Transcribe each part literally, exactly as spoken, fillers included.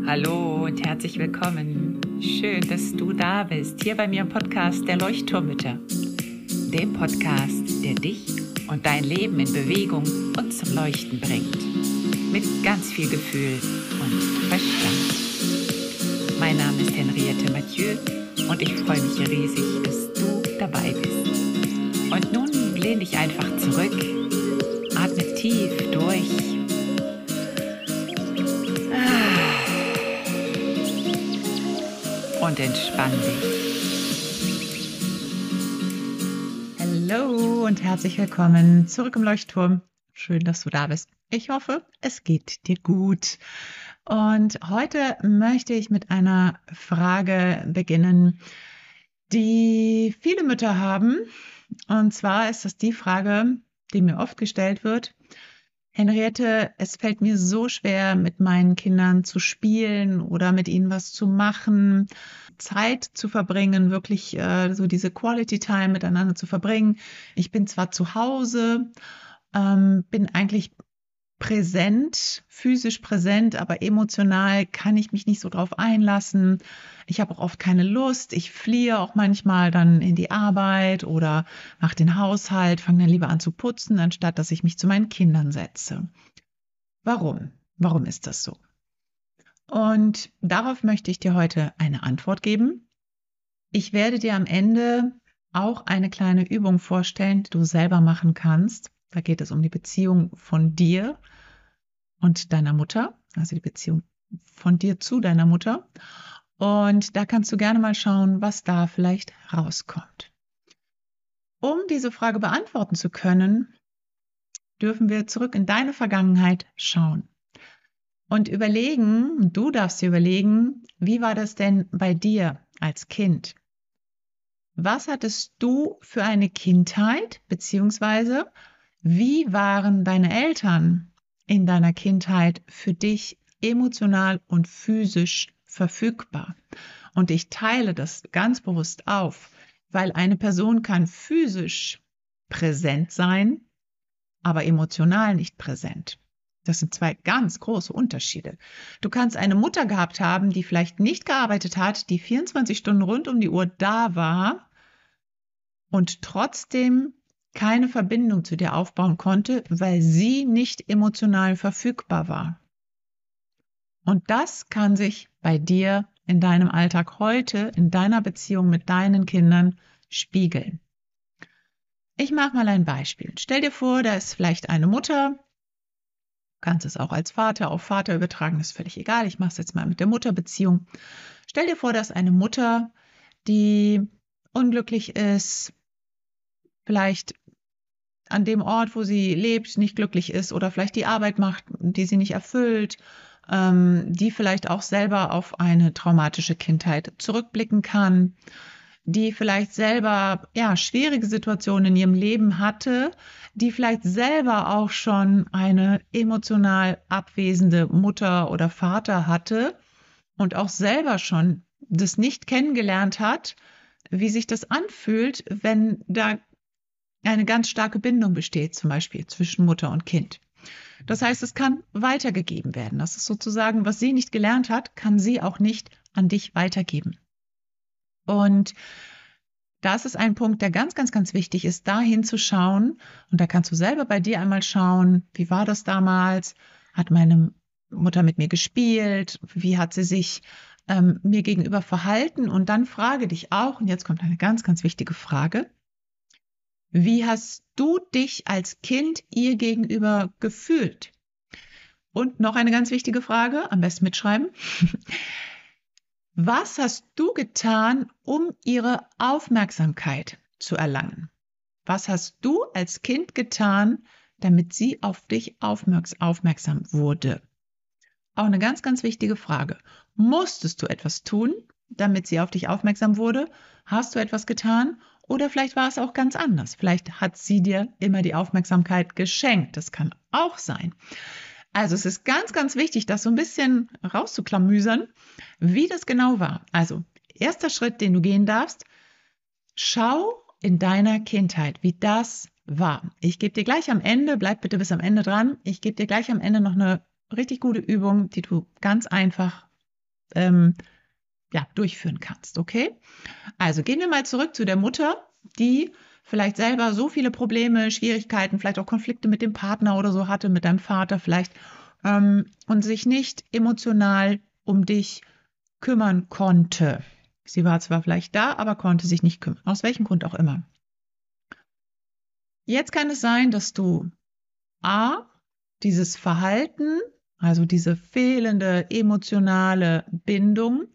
Hallo und herzlich willkommen. Schön, dass du da bist, hier bei mir im Podcast der Leuchtturmmütter. Dem Podcast, der dich und dein Leben in Bewegung und zum Leuchten bringt. Mit ganz viel Gefühl und Verstand. Mein Name ist Henriette Mathieu und ich freue mich riesig, dass du dabei bist. Und nun lehn dich einfach zurück, atme tief durch. Und entspann dich. Hallo und herzlich willkommen zurück im Leuchtturm. Schön, dass du da bist. Ich hoffe, es geht dir gut. Und heute möchte ich mit einer Frage beginnen, die viele Mütter haben. Und zwar ist das die Frage, die mir oft gestellt wird. Henriette, es fällt mir so schwer, mit meinen Kindern zu spielen oder mit ihnen was zu machen, Zeit zu verbringen, wirklich äh, so diese Quality Time miteinander zu verbringen. Ich bin zwar zu Hause, ähm, bin eigentlich präsent, physisch präsent, aber emotional kann ich mich nicht so drauf einlassen. Ich habe auch oft keine Lust. Ich fliehe auch manchmal dann in die Arbeit oder mache den Haushalt, fange dann lieber an zu putzen, anstatt dass ich mich zu meinen Kindern setze. Warum? Warum ist das so? Und darauf möchte ich dir heute eine Antwort geben. Ich werde dir am Ende auch eine kleine Übung vorstellen, die du selber machen kannst. Da geht es um die Beziehung von dir und deiner Mutter, also die Beziehung von dir zu deiner Mutter. Und da kannst du gerne mal schauen, was da vielleicht rauskommt. Um diese Frage beantworten zu können, dürfen wir zurück in deine Vergangenheit schauen und überlegen, du darfst dir überlegen, wie war das denn bei dir als Kind? Was hattest du für eine Kindheit, beziehungsweise wie waren deine Eltern in deiner Kindheit für dich emotional und physisch verfügbar? Und ich teile das ganz bewusst auf, weil eine Person kann physisch präsent sein, aber emotional nicht präsent. Das sind zwei ganz große Unterschiede. Du kannst eine Mutter gehabt haben, die vielleicht nicht gearbeitet hat, die vierundzwanzig Stunden rund um die Uhr da war und trotzdem keine Verbindung zu dir aufbauen konnte, weil sie nicht emotional verfügbar war. Und das kann sich bei dir in deinem Alltag heute, in deiner Beziehung mit deinen Kindern spiegeln. Ich mache mal ein Beispiel. Stell dir vor, da ist vielleicht eine Mutter, du kannst es auch als Vater auf Vater übertragen, ist völlig egal. Ich mache es jetzt mal mit der Mutterbeziehung. Stell dir vor, da ist eine Mutter, die unglücklich ist, vielleicht an dem Ort, wo sie lebt, nicht glücklich ist oder vielleicht die Arbeit macht, die sie nicht erfüllt, ähm, die vielleicht auch selber auf eine traumatische Kindheit zurückblicken kann, die vielleicht selber ja, schwierige Situationen in ihrem Leben hatte, die vielleicht selber auch schon eine emotional abwesende Mutter oder Vater hatte und auch selber schon das nicht kennengelernt hat, wie sich das anfühlt, wenn da eine ganz starke Bindung besteht, zum Beispiel zwischen Mutter und Kind. Das heißt, es kann weitergegeben werden. Das ist sozusagen, was sie nicht gelernt hat, kann sie auch nicht an dich weitergeben. Und das ist ein Punkt, der ganz, ganz, ganz wichtig ist, da hinzuschauen. Und da kannst du selber bei dir einmal schauen, wie war das damals? Hat meine Mutter mit mir gespielt? Wie hat sie sich ähm, mir gegenüber verhalten? Und dann frage dich auch, und jetzt kommt eine ganz, ganz wichtige Frage, wie hast du dich als Kind ihr gegenüber gefühlt? Und noch eine ganz wichtige Frage, am besten mitschreiben. Was hast du getan, um ihre Aufmerksamkeit zu erlangen? Was hast du als Kind getan, damit sie auf dich aufmerks- aufmerksam wurde? Auch eine ganz, ganz wichtige Frage. Musstest du etwas tun, damit sie auf dich aufmerksam wurde? Hast du etwas getan? Oder vielleicht war es auch ganz anders. Vielleicht hat sie dir immer die Aufmerksamkeit geschenkt. Das kann auch sein. Also es ist ganz, ganz wichtig, das so ein bisschen rauszuklamüsern, wie das genau war. Also erster Schritt, den du gehen darfst, schau in deiner Kindheit, wie das war. Ich gebe dir gleich am Ende, bleib bitte bis am Ende dran, ich gebe dir gleich am Ende noch eine richtig gute Übung, die du ganz einfach ähm, ja, durchführen kannst, okay? Also gehen wir mal zurück zu der Mutter, die vielleicht selber so viele Probleme, Schwierigkeiten, vielleicht auch Konflikte mit dem Partner oder so hatte, mit deinem Vater vielleicht, ähm, und sich nicht emotional um dich kümmern konnte. Sie war zwar vielleicht da, aber konnte sich nicht kümmern, aus welchem Grund auch immer. Jetzt kann es sein, dass du A, dieses Verhalten, also diese fehlende emotionale Bindung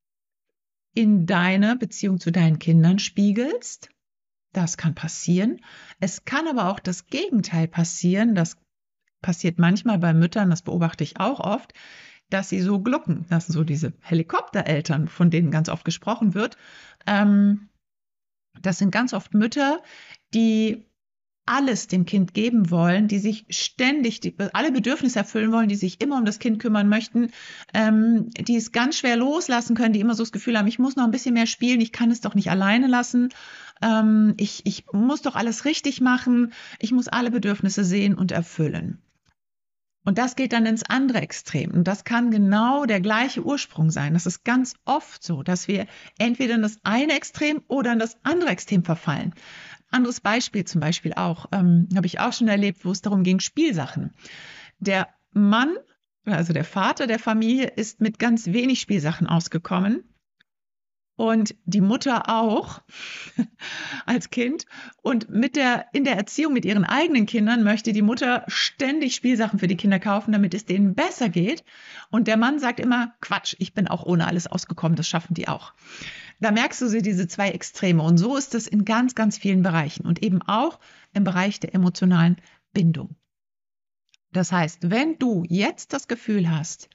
in deine Beziehung zu deinen Kindern spiegelst. Das kann passieren. Es kann aber auch das Gegenteil passieren. Das passiert manchmal bei Müttern, das beobachte ich auch oft, dass sie so glucken. Das sind so diese Helikoptereltern, von denen ganz oft gesprochen wird. Ähm, das sind ganz oft Mütter, die alles dem Kind geben wollen, die sich ständig, die, alle Bedürfnisse erfüllen wollen, die sich immer um das Kind kümmern möchten, ähm, die es ganz schwer loslassen können, die immer so das Gefühl haben, ich muss noch ein bisschen mehr spielen, ich kann es doch nicht alleine lassen, ähm, ich, ich muss doch alles richtig machen, ich muss alle Bedürfnisse sehen und erfüllen. Und das geht dann ins andere Extrem. Und das kann genau der gleiche Ursprung sein. Das ist ganz oft so, dass wir entweder in das eine Extrem oder in das andere Extrem verfallen. Anderes Beispiel zum Beispiel auch, ähm, habe ich auch schon erlebt, wo es darum ging, Spielsachen. Der Mann, also der Vater der Familie, ist mit ganz wenig Spielsachen ausgekommen. Und die Mutter auch als Kind. Und mit der, in der Erziehung mit ihren eigenen Kindern möchte die Mutter ständig Spielsachen für die Kinder kaufen, damit es denen besser geht. Und der Mann sagt immer, Quatsch, ich bin auch ohne alles ausgekommen, das schaffen die auch. Da merkst du so diese zwei Extreme. Und so ist es in ganz, ganz vielen Bereichen und eben auch im Bereich der emotionalen Bindung. Das heißt, wenn du jetzt das Gefühl hast,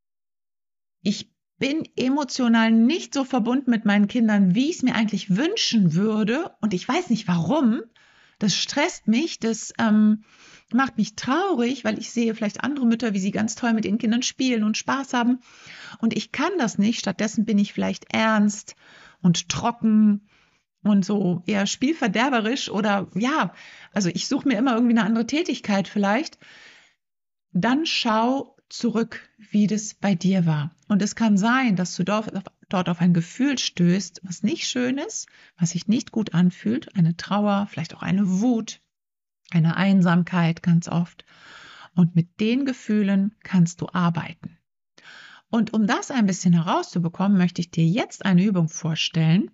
ich bin emotional nicht so verbunden mit meinen Kindern, wie ich es mir eigentlich wünschen würde, und ich weiß nicht warum, das stresst mich, das ähm, macht mich traurig, weil ich sehe vielleicht andere Mütter, wie sie ganz toll mit ihren Kindern spielen und Spaß haben, und ich kann das nicht. Stattdessen bin ich vielleicht ernst und trocken und so eher spielverderberisch oder ja, also ich suche mir immer irgendwie eine andere Tätigkeit vielleicht. Dann schau zurück, wie das bei dir war. Und es kann sein, dass du dort, dort auf ein Gefühl stößt, was nicht schön ist, was sich nicht gut anfühlt, eine Trauer, vielleicht auch eine Wut, eine Einsamkeit ganz oft. Und mit den Gefühlen kannst du arbeiten. Und um das ein bisschen herauszubekommen, möchte ich dir jetzt eine Übung vorstellen.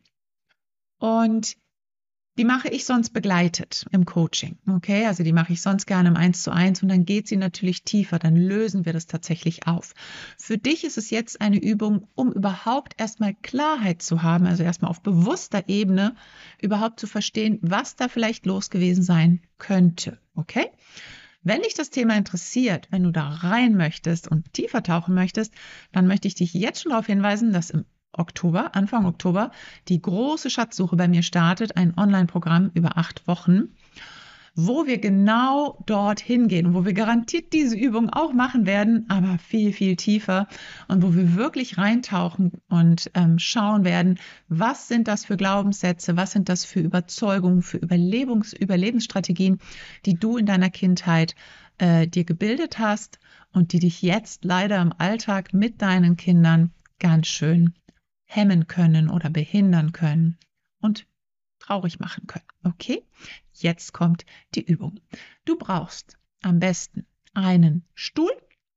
Und die mache ich sonst begleitet im Coaching. Okay, also die mache ich sonst gerne im Eins zu eins und dann geht sie natürlich tiefer, dann lösen wir das tatsächlich auf. Für dich ist es jetzt eine Übung, um überhaupt erstmal Klarheit zu haben, also erstmal auf bewusster Ebene überhaupt zu verstehen, was da vielleicht los gewesen sein könnte. Okay? Wenn dich das Thema interessiert, wenn du da rein möchtest und tiefer tauchen möchtest, dann möchte ich dich jetzt schon darauf hinweisen, dass im Oktober, Anfang Oktober, die große Schatzsuche bei mir startet, ein Online-Programm über acht Wochen, wo wir genau dorthin gehen und wo wir garantiert diese Übung auch machen werden, aber viel, viel tiefer und wo wir wirklich reintauchen und ähm, schauen werden, was sind das für Glaubenssätze, was sind das für Überzeugungen, für Überlebens Überlebensstrategien, die du in deiner Kindheit äh, dir gebildet hast und die dich jetzt leider im Alltag mit deinen Kindern ganz schön hemmen können oder behindern können und traurig machen können. Okay, jetzt kommt die Übung. Du brauchst am besten einen Stuhl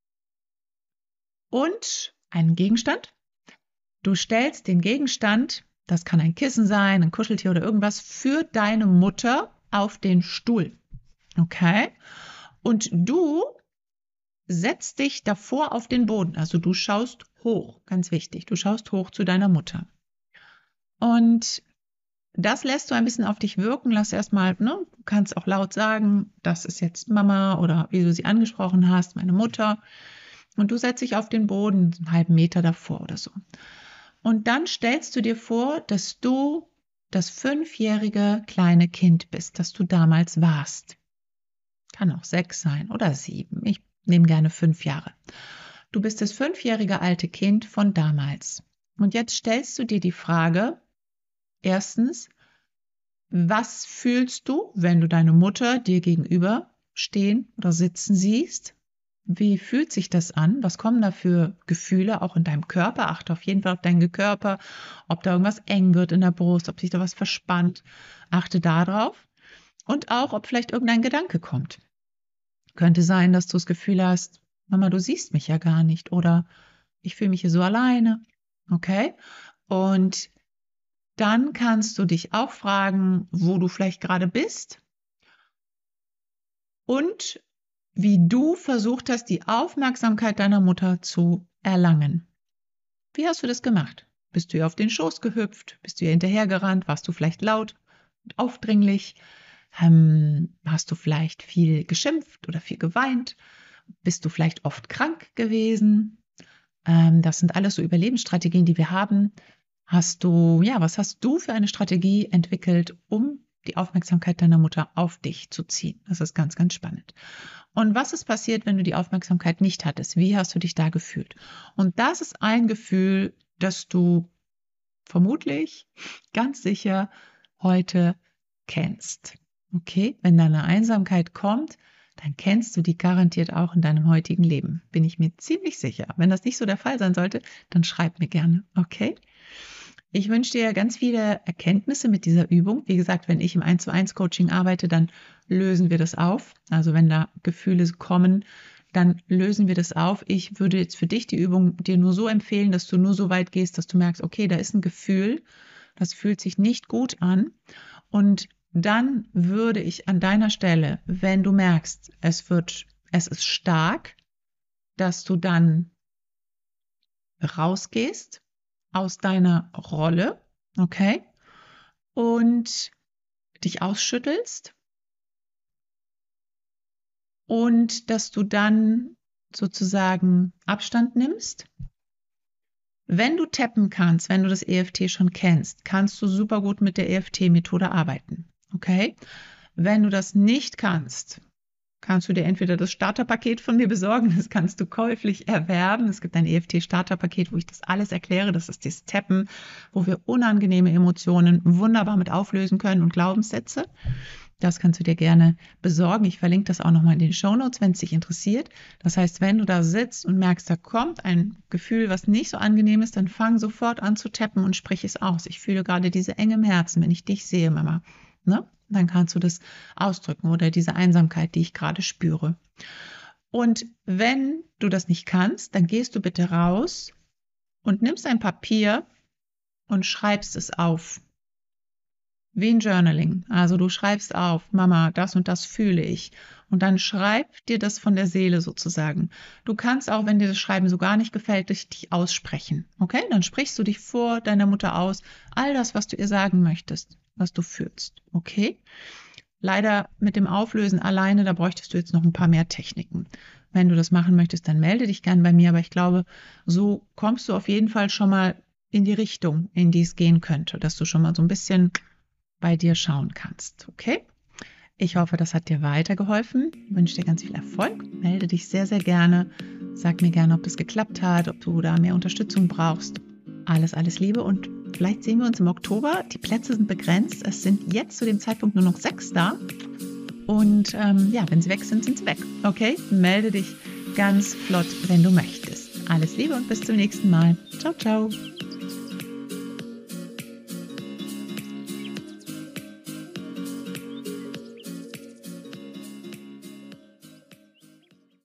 und einen Gegenstand. Du stellst den Gegenstand, das kann ein Kissen sein, ein Kuscheltier oder irgendwas, für deine Mutter auf den Stuhl. Okay, und du setzt dich davor auf den Boden. Also du schaust hoch, ganz wichtig. Du schaust hoch zu deiner Mutter. Und das lässt du ein bisschen auf dich wirken. Lass erstmal, ne, du kannst auch laut sagen, das ist jetzt Mama oder wie du sie angesprochen hast, meine Mutter. Und du setzt dich auf den Boden, einen halben Meter davor oder so. Und dann stellst du dir vor, dass du das fünfjährige kleine Kind bist, das du damals warst. Kann auch sechs sein oder sieben. Ich nehme gerne fünf Jahre. Du bist das fünfjährige alte Kind von damals. Und jetzt stellst du dir die Frage, erstens, was fühlst du, wenn du deine Mutter dir gegenüber stehen oder sitzen siehst? Wie fühlt sich das an? Was kommen da für Gefühle auch in deinem Körper? Achte auf jeden Fall auf deinen Körper, ob da irgendwas eng wird in der Brust, ob sich da was verspannt. Achte darauf. Und auch, ob vielleicht irgendein Gedanke kommt. Könnte sein, dass du das Gefühl hast, Mama, du siehst mich ja gar nicht oder ich fühle mich hier so alleine. Okay? Und dann kannst du dich auch fragen, wo du vielleicht gerade bist und wie du versucht hast, die Aufmerksamkeit deiner Mutter zu erlangen. Wie hast du das gemacht? Bist du ihr auf den Schoß gehüpft? Bist du ihr hinterhergerannt? Warst du vielleicht laut und aufdringlich? Ähm, hast du vielleicht viel geschimpft oder viel geweint? Bist du vielleicht oft krank gewesen? Ähm, das sind alles so Überlebensstrategien, die wir haben. Hast du, ja, was hast du für eine Strategie entwickelt, um die Aufmerksamkeit deiner Mutter auf dich zu ziehen? Das ist ganz, ganz spannend. Und was ist passiert, wenn du die Aufmerksamkeit nicht hattest? Wie hast du dich da gefühlt? Und das ist ein Gefühl, das du vermutlich ganz sicher heute kennst. Okay, wenn da eine Einsamkeit kommt, dann kennst du die garantiert auch in deinem heutigen Leben. Bin ich mir ziemlich sicher. Wenn das nicht so der Fall sein sollte, dann schreib mir gerne. Okay? Ich wünsche dir ganz viele Erkenntnisse mit dieser Übung. Wie gesagt, wenn ich im eins zu eins Coaching arbeite, dann lösen wir das auf. Also wenn da Gefühle kommen, dann lösen wir das auf. Ich würde jetzt für dich die Übung dir nur so empfehlen, dass du nur so weit gehst, dass du merkst, okay, da ist ein Gefühl, das fühlt sich nicht gut an. Und dann würde ich an deiner Stelle, wenn du merkst, es wird, es ist stark, dass du dann rausgehst aus deiner Rolle, okay, und dich ausschüttelst und dass du dann sozusagen Abstand nimmst. Wenn du tappen kannst, wenn du das E F T schon kennst, kannst du super gut mit der E F T-Methode arbeiten. Okay? Wenn du das nicht kannst, kannst du dir entweder das Starterpaket von mir besorgen, das kannst du käuflich erwerben. Es gibt ein E F T-Starterpaket, wo ich das alles erkläre. Das ist das Tappen, wo wir unangenehme Emotionen wunderbar mit auflösen können und Glaubenssätze. Das kannst du dir gerne besorgen. Ich verlinke das auch nochmal in den Shownotes, wenn es dich interessiert. Das heißt, wenn du da sitzt und merkst, da kommt ein Gefühl, was nicht so angenehm ist, dann fang sofort an zu tappen und sprich es aus. Ich fühle gerade diese Enge im Herzen, wenn ich dich sehe, Mama. Ne? Dann kannst du das ausdrücken oder diese Einsamkeit, die ich gerade spüre. Und wenn du das nicht kannst, dann gehst du bitte raus und nimmst ein Papier und schreibst es auf. Wie ein Journaling. Also du schreibst auf, Mama, das und das fühle ich. Und dann schreib dir das von der Seele sozusagen. Du kannst auch, wenn dir das Schreiben so gar nicht gefällt, dich aussprechen. Okay? Dann sprichst du dich vor deiner Mutter aus. All das, was du ihr sagen möchtest, was du fühlst. Okay? Leider mit dem Auflösen alleine, da bräuchtest du jetzt noch ein paar mehr Techniken. Wenn du das machen möchtest, dann melde dich gern bei mir. Aber ich glaube, so kommst du auf jeden Fall schon mal in die Richtung, in die es gehen könnte. Dass du schon mal so ein bisschen bei dir schauen kannst. Okay? Ich hoffe, das hat dir weitergeholfen. Ich wünsche dir ganz viel Erfolg. Melde dich sehr, sehr gerne. Sag mir gerne, ob das geklappt hat, ob du da mehr Unterstützung brauchst. Alles, alles Liebe und vielleicht sehen wir uns im Oktober. Die Plätze sind begrenzt. Es sind jetzt zu dem Zeitpunkt nur noch sechs da. Und ähm, ja, wenn sie weg sind, sind sie weg. Okay? Melde dich ganz flott, wenn du möchtest. Alles Liebe und bis zum nächsten Mal. Ciao, ciao.